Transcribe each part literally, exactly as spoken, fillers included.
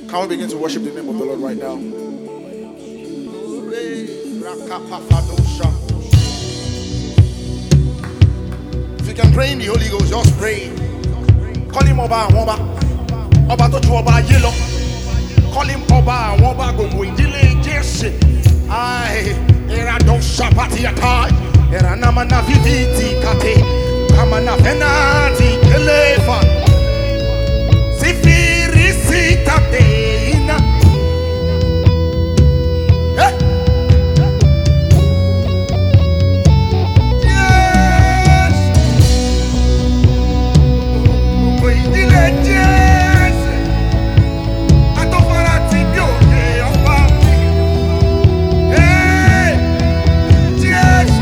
Can we begin to worship the name of the Lord right now? If you can pray in the Holy Ghost, just pray. Call him Oba Oba. Oba to ju Oba Yelo. Call him Oba Oba Gogo Idile Jesse. Ai, era don sapati atai. Era namana viviti kate. Kamana venati elefa. Sifiri sitateina. Eh? Yes. Gogo Idile Jesse. Atofara ti bio ke oba. Eh. Yes.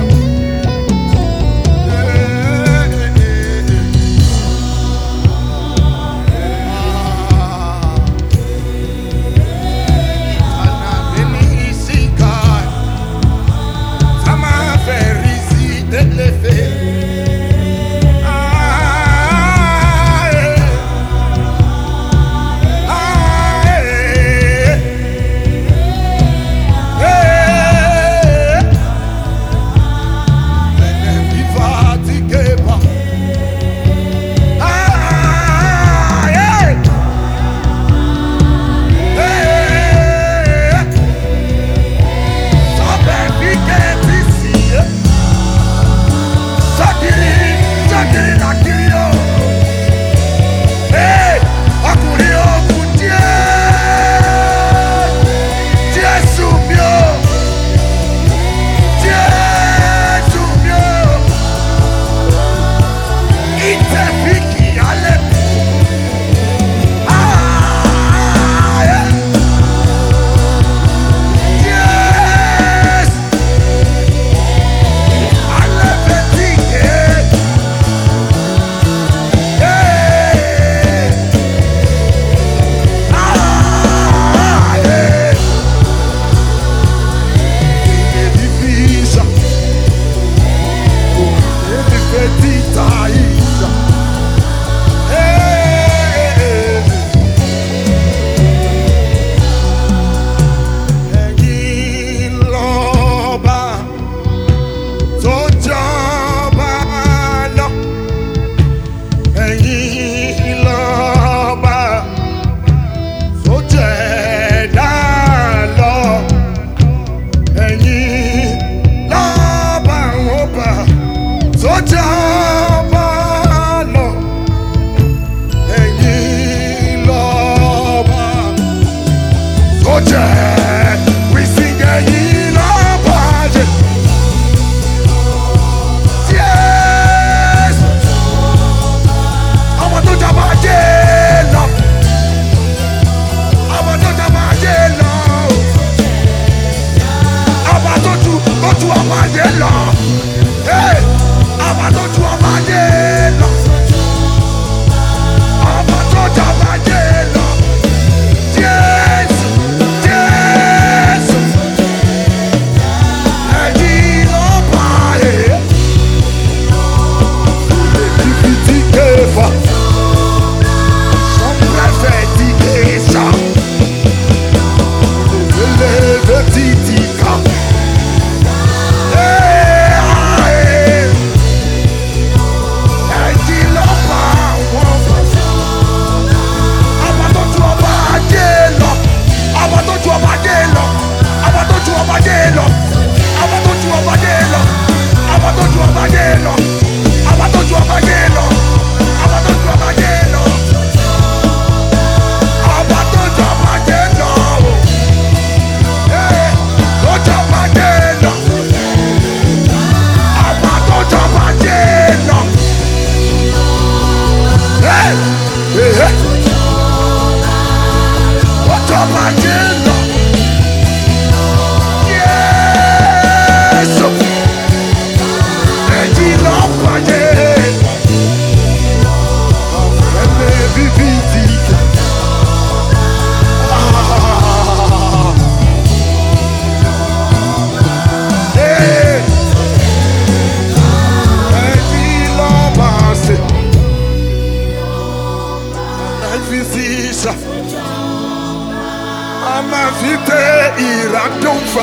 Ama vite iradonfa.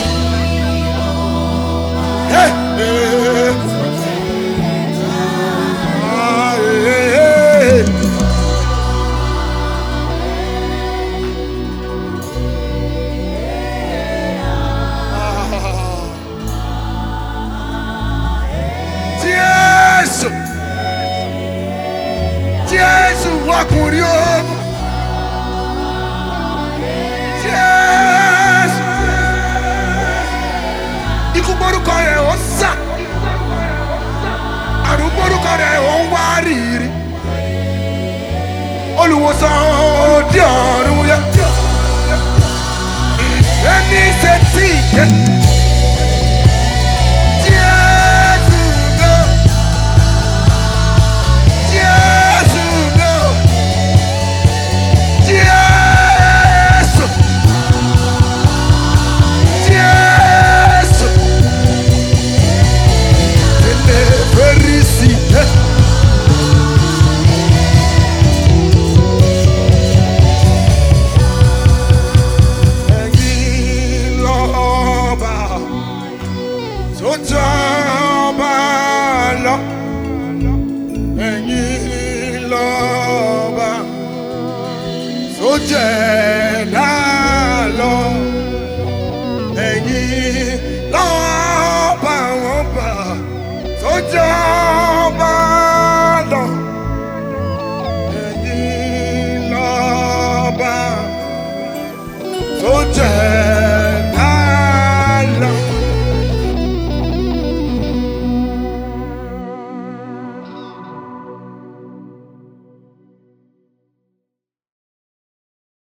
Hey, hey. Ah, hey, hey. Ah. Jesus, Jesus, wakurio. Ikuboruko rẹ̀ ó sà, àrùnborúkọ rẹ̀ ó ń wá rírì, olùwòsàn òde ọ̀run yẹ, ẹni ṣe tí ìjẹ́. Jésù náà, Jésù náà, Jésù, Jésù. Felicite. Ẹ̀yin lọ́ba tó jọba lọ. Ẹ̀yin lọ́ba tó jẹ̀dá lọ. Ẹ̀yin lọ́ba wọn bá. Oh,